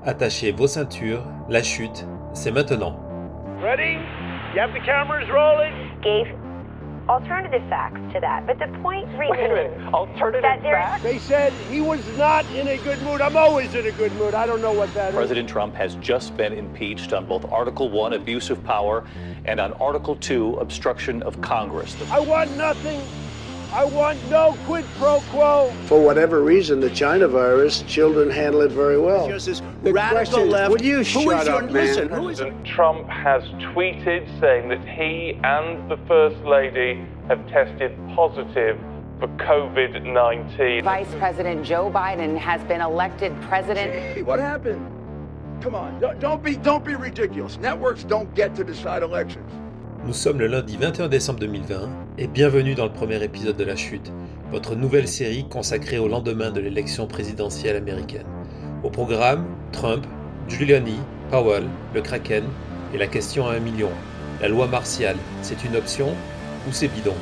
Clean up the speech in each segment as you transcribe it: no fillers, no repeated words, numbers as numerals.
Attachez vos ceintures, la chute, c'est maintenant. Ready? You have the cameras rolling? Gave alternative facts to that, but the point remains Wait a minute, alternative that there's facts? They said he was not in a good mood. I'm always in a good mood. I don't know what that is. President Trump has just been impeached on both Article 1, abuse of power, and on Article 2, obstruction of Congress. I want nothing. I want no quid pro quo. For whatever reason, the China virus, children handle it very well. Just this The radical question- left. Will you Who shut is your, up, man? listen, who is President Trump has tweeted saying that he and the First Lady have tested positive for COVID-19. Vice President Joe Biden has been elected president. Hey, what happened? Come on, don't be ridiculous. Networks don't get to decide elections. Nous sommes le lundi 21 décembre 2020 et bienvenue dans le premier épisode de La Chute, votre nouvelle série consacrée au lendemain de l'élection présidentielle américaine. Au programme, Trump, Giuliani, Powell, le Kraken et la question à 1 million. La loi martiale, c'est une option ou c'est bidon?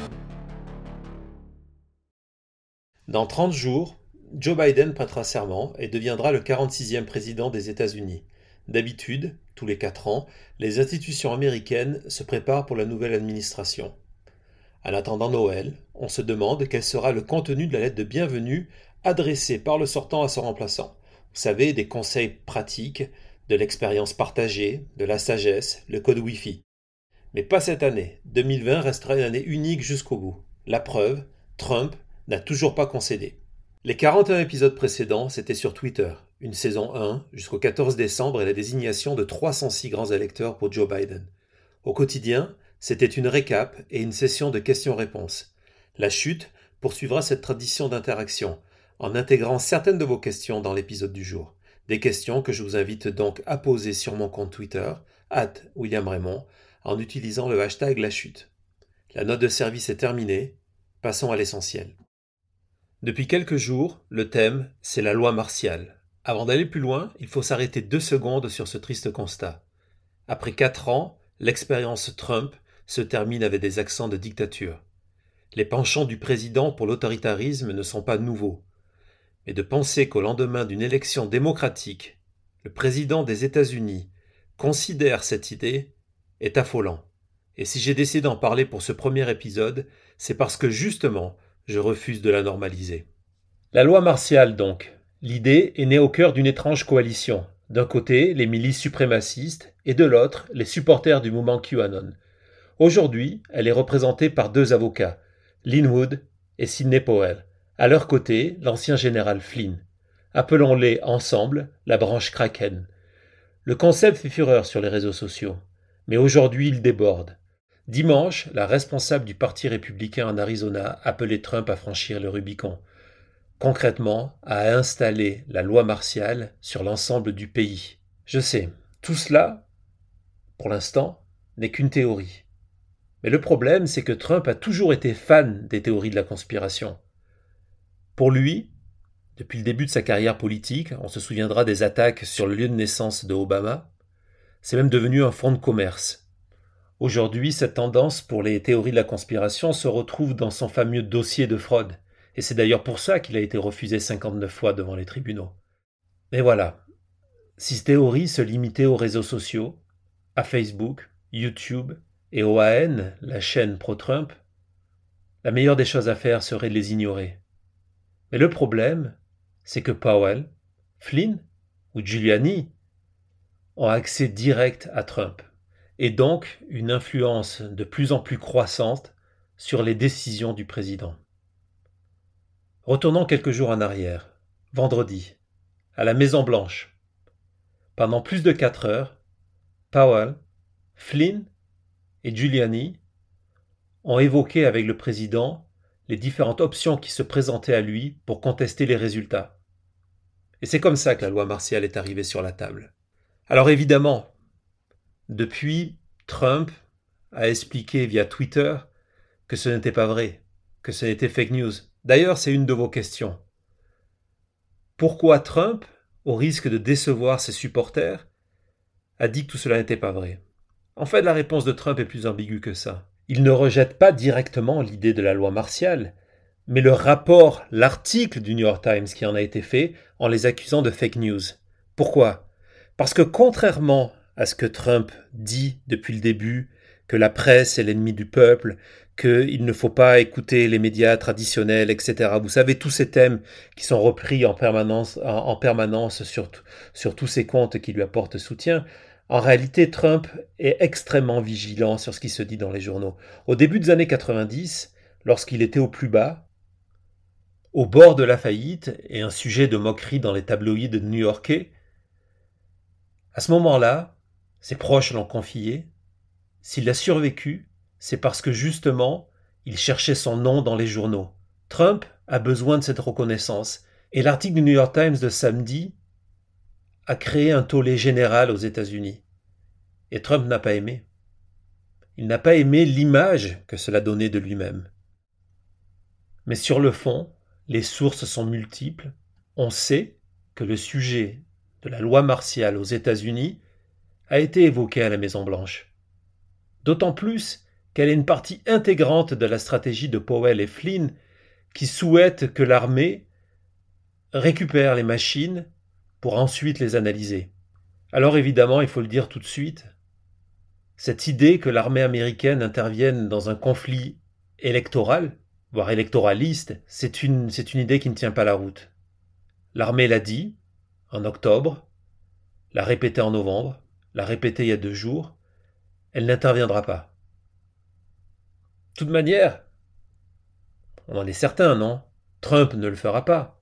Dans 30 jours, Joe Biden prêtera serment et deviendra le 46e président des États-Unis. D'habitude, tous les 4 ans, les institutions américaines se préparent pour la nouvelle administration. En attendant Noël, on se demande quel sera le contenu de la lettre de bienvenue adressée par le sortant à son remplaçant. Vous savez, des conseils pratiques, de l'expérience partagée, de la sagesse, le code Wi-Fi. Mais pas cette année. 2020 restera une année unique jusqu'au bout. La preuve, Trump n'a toujours pas concédé. Les 41 épisodes précédents, c'était sur Twitter, une saison 1 jusqu'au 14 décembre et la désignation de 306 grands électeurs pour Joe Biden. Au quotidien, c'était une récap et une session de questions-réponses. La chute poursuivra cette tradition d'interaction, en intégrant certaines de vos questions dans l'épisode du jour. Des questions que je vous invite donc à poser sur mon compte Twitter, @WilliamRaymond, en utilisant le hashtag La Chute. La note de service est terminée, passons à l'essentiel. Depuis quelques jours, le thème, c'est la loi martiale. Avant d'aller plus loin, il faut s'arrêter 2 secondes sur ce triste constat. Après 4 ans, l'expérience Trump se termine avec des accents de dictature. Les penchants du président pour l'autoritarisme ne sont pas nouveaux. Mais de penser qu'au lendemain d'une élection démocratique, le président des États-Unis considère cette idée est affolant. Et si j'ai décidé d'en parler pour ce premier épisode, c'est parce que justement, je refuse de la normaliser. La loi martiale donc. L'idée est née au cœur d'une étrange coalition. D'un côté, les milices suprémacistes et de l'autre, les supporters du mouvement QAnon. Aujourd'hui, elle est représentée par 2 avocats, Lin Wood et Sidney Powell. À leur côté, l'ancien général Flynn. Appelons-les ensemble la branche Kraken. Le concept fait fureur sur les réseaux sociaux. Mais aujourd'hui, il déborde. Dimanche, la responsable du Parti républicain en Arizona appelait Trump à franchir le Rubicon. Concrètement, à installer la loi martiale sur l'ensemble du pays. Je sais, tout cela, pour l'instant, n'est qu'une théorie. Mais le problème, c'est que Trump a toujours été fan des théories de la conspiration. Pour lui, depuis le début de sa carrière politique, on se souviendra des attaques sur le lieu de naissance de Obama, c'est même devenu un fonds de commerce. Aujourd'hui, cette tendance pour les théories de la conspiration se retrouve dans son fameux dossier de fraude. Et c'est d'ailleurs pour ça qu'il a été refusé 59 fois devant les tribunaux. Mais voilà, si ces théories se limitaient aux réseaux sociaux, à Facebook, YouTube et OAN, la chaîne pro-Trump, la meilleure des choses à faire serait de les ignorer. Mais le problème, c'est que Powell, Flynn ou Giuliani ont accès direct à Trump, et donc une influence de plus en plus croissante sur les décisions du président. Retournons quelques jours en arrière, vendredi, à la Maison-Blanche. Pendant plus de 4 heures, Powell, Flynn et Giuliani ont évoqué avec le président les différentes options qui se présentaient à lui pour contester les résultats. Et c'est comme ça que la loi martiale est arrivée sur la table. Alors évidemment, depuis, Trump a expliqué via Twitter que ce n'était pas vrai, que ce n'était fake news. D'ailleurs, c'est une de vos questions. Pourquoi Trump, au risque de décevoir ses supporters, a dit que tout cela n'était pas vrai? En fait, la réponse de Trump est plus ambiguë que ça. Il ne rejette pas directement l'idée de la loi martiale, mais le rapport, l'article du New York Times qui en a été fait en les accusant de fake news. Pourquoi ? Parce que contrairement à ce que Trump dit depuis le début, que la presse est l'ennemi du peuple, qu'il ne faut pas écouter les médias traditionnels, etc. Vous savez, tous ces thèmes qui sont repris en permanence sur tous ces comptes qui lui apportent soutien. En réalité, Trump est extrêmement vigilant sur ce qui se dit dans les journaux. Au début des années 90, lorsqu'il était au plus bas, au bord de la faillite et un sujet de moquerie dans les tabloïds new-yorkais, à ce moment-là, ses proches l'ont confié. S'il a survécu, c'est parce que justement, il cherchait son nom dans les journaux. Trump a besoin de cette reconnaissance. Et l'article du New York Times de samedi a créé un tollé général aux États-Unis. Et Trump n'a pas aimé. Il n'a pas aimé l'image que cela donnait de lui-même. Mais sur le fond, les sources sont multiples. On sait que le sujet de la loi martiale aux États-Unis a été évoqué à la Maison-Blanche. D'autant plus qu'elle est une partie intégrante de la stratégie de Powell et Flynn qui souhaitent que l'armée récupère les machines pour ensuite les analyser. Alors évidemment, il faut le dire tout de suite, cette idée que l'armée américaine intervienne dans un conflit électoral, voire électoraliste, c'est une idée qui ne tient pas la route. L'armée l'a dit en octobre, l'a répété en novembre, l'a répété il y a 2 jours, elle n'interviendra pas. De toute manière, on en est certain, non ? Trump ne le fera pas.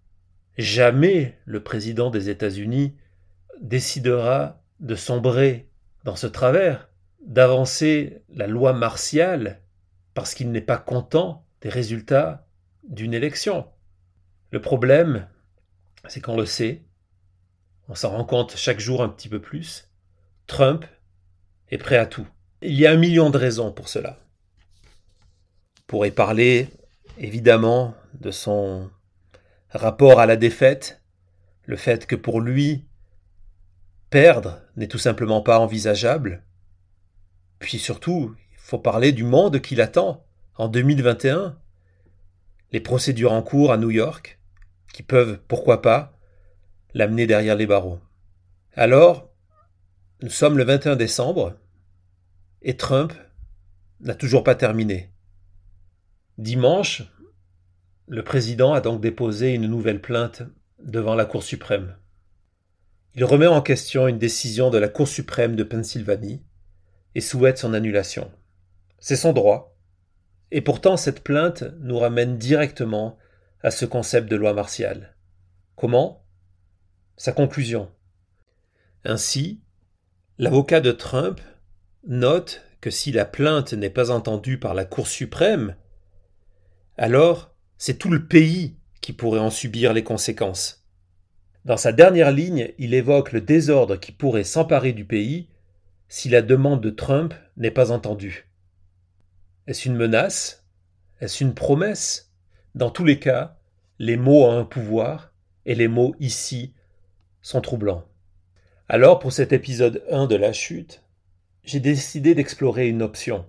Jamais le président des États-Unis décidera de sombrer dans ce travers, d'avancer la loi martiale parce qu'il n'est pas content des résultats d'une élection. Le problème, c'est qu'on le sait, on s'en rend compte chaque jour un petit peu plus, Trump est prêt à tout. Il y a 1 million de raisons pour cela. On pourrait parler, évidemment, de son rapport à la défaite, le fait que pour lui, perdre n'est tout simplement pas envisageable. Puis surtout, il faut parler du monde qui l'attend en 2021. Les procédures en cours à New York, qui peuvent, pourquoi pas, l'amener derrière les barreaux. Alors, nous sommes le 21 décembre et Trump n'a toujours pas terminé. Dimanche, le président a donc déposé une nouvelle plainte devant la Cour suprême. Il remet en question une décision de la Cour suprême de Pennsylvanie et souhaite son annulation. C'est son droit. Et pourtant, cette plainte nous ramène directement à ce concept de loi martiale. Comment ? Sa conclusion. Ainsi, l'avocat de Trump note que si la plainte n'est pas entendue par la Cour suprême, alors c'est tout le pays qui pourrait en subir les conséquences. Dans sa dernière ligne, il évoque le désordre qui pourrait s'emparer du pays si la demande de Trump n'est pas entendue. Est-ce une menace ? Est-ce une promesse ? Dans tous les cas, les mots ont un pouvoir et les mots ici sont troublants. Alors, pour cet épisode 1 de la chute, j'ai décidé d'explorer une option.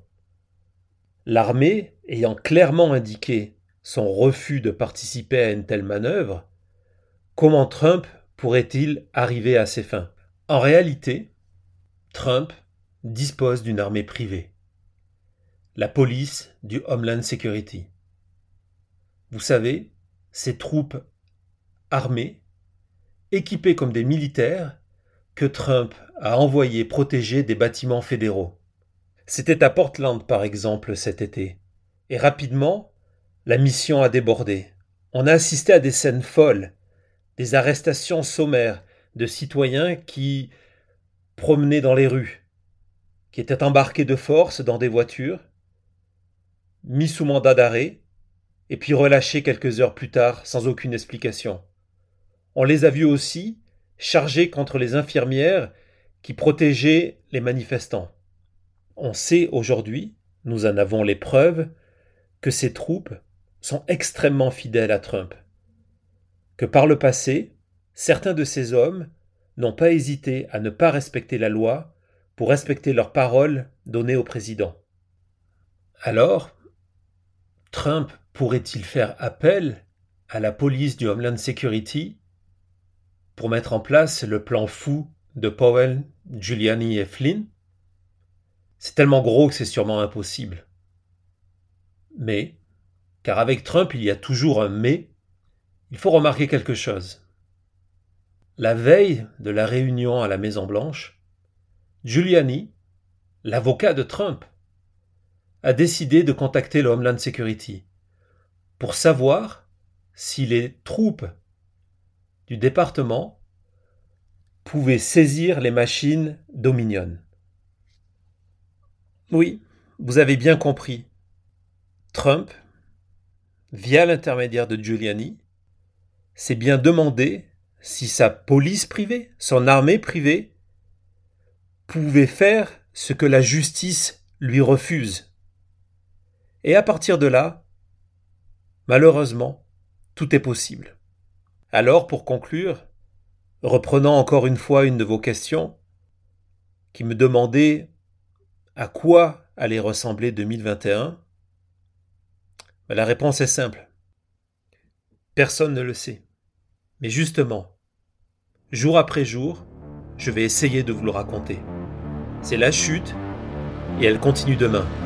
L'armée, ayant clairement indiqué son refus de participer à une telle manœuvre, comment Trump pourrait-il arriver à ses fins ? En réalité, Trump dispose d'une armée privée, la police du Homeland Security. Vous savez, ces troupes armées, équipées comme des militaires, que Trump a envoyé protéger des bâtiments fédéraux. C'était à Portland, par exemple, cet été. Et rapidement, la mission a débordé. On a assisté à des scènes folles, des arrestations sommaires de citoyens qui promenaient dans les rues, qui étaient embarqués de force dans des voitures, mis sous mandat d'arrêt, et puis relâchés quelques heures plus tard sans aucune explication. On les a vus aussi chargés contre les infirmières qui protégeaient les manifestants. On sait aujourd'hui, nous en avons les preuves, que ces troupes sont extrêmement fidèles à Trump. Que par le passé, certains de ces hommes n'ont pas hésité à ne pas respecter la loi pour respecter leurs paroles données au président. Alors, Trump pourrait-il faire appel à la police du Homeland Security pour mettre en place le plan fou de Powell, Giuliani et Flynn? C'est tellement gros que c'est sûrement impossible. Mais, car avec Trump il y a toujours un mais, il faut remarquer quelque chose. La veille de la réunion à la Maison-Blanche, Giuliani, l'avocat de Trump, a décidé de contacter le Homeland Security pour savoir si les troupes du département pouvaient saisir les machines Dominion. Oui, vous avez bien compris. Trump, via l'intermédiaire de Giuliani, s'est bien demandé si sa police privée, son armée privée, pouvait faire ce que la justice lui refuse. Et à partir de là, malheureusement, tout est possible. Alors, pour conclure, reprenant encore une fois une de vos questions, qui me demandait à quoi allait ressembler 2021, la réponse est simple. Personne ne le sait. Mais justement, jour après jour, je vais essayer de vous le raconter. C'est la chute et elle continue demain.